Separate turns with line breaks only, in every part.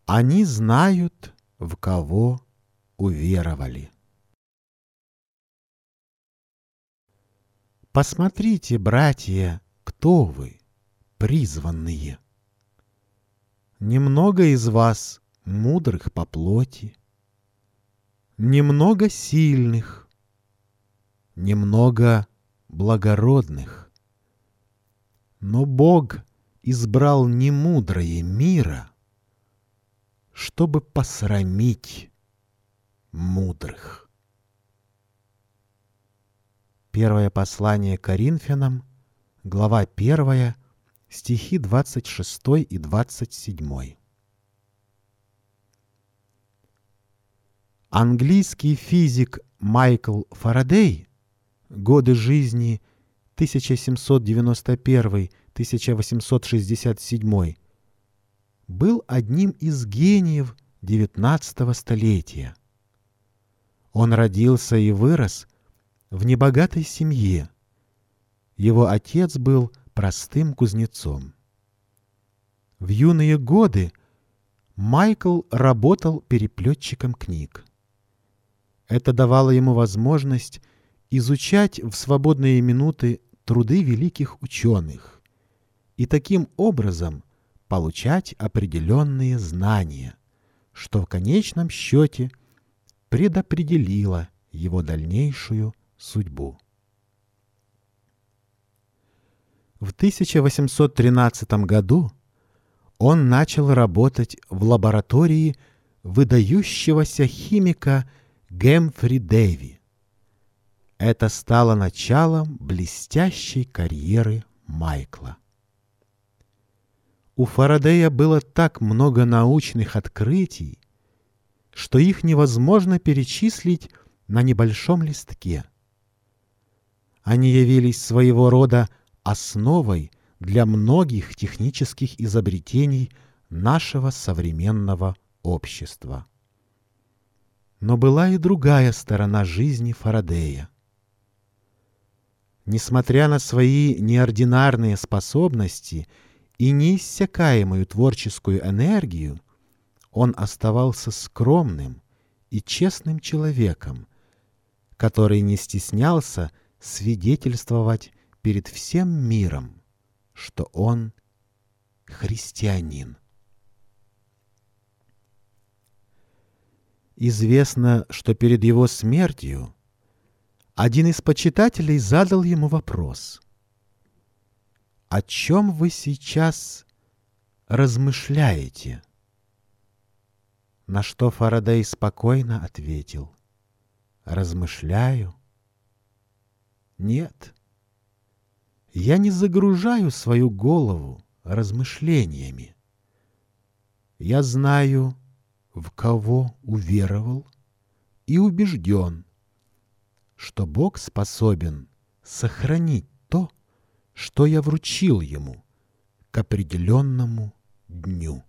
Они знают, в кого уверовали. Посмотрите, братья, кто вы, призванные. Немного из вас мудрых по плоти, немного сильных, немного благородных. Но Бог избрал немудрое мира, чтобы посрамить мудрых. Первое послание Коринфянам, глава 1, стихи 26 и 27. Английский физик Майкл Фарадей, годы жизни 1791-1867, был одним из гениев XIX столетия. Он родился и вырос в небогатой семье. Его отец был простым кузнецом. В юные годы Майкл работал переплетчиком книг. Это давало ему возможность изучать в свободные минуты труды великих ученых и таким образом получать определенные знания, что в конечном счете предопределило его дальнейшую судьбу. В 1813 году он начал работать в лаборатории выдающегося химика Гэмфри Дэви. Это стало началом блестящей карьеры Майкла. У Фарадея было так много научных открытий, что их невозможно перечислить на небольшом листке. Они явились своего рода основой для многих технических изобретений нашего современного общества. Но была и другая сторона жизни Фарадея. Несмотря на свои неординарные способности и неиссякаемую творческую энергию, он оставался скромным и честным человеком, который не стеснялся свидетельствовать перед всем миром, что он христианин. Известно, что перед его смертью один из почитателей задал ему вопрос: «О чем вы сейчас размышляете?» На что Фарадей спокойно ответил: «Размышляю? Нет, я не загружаю свою голову размышлениями. Я знаю, в кого уверовал, и убежден, что Бог способен сохранить то, что я вручил ему к определенному дню,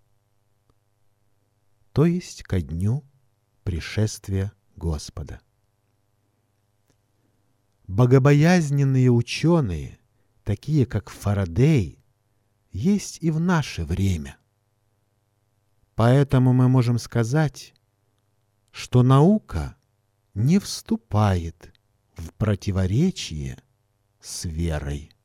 то есть ко дню пришествия Господа». Богобоязненные ученые, такие как Фарадей, есть и в наше время. Поэтому мы можем сказать, что наука не вступает в противоречие с верой.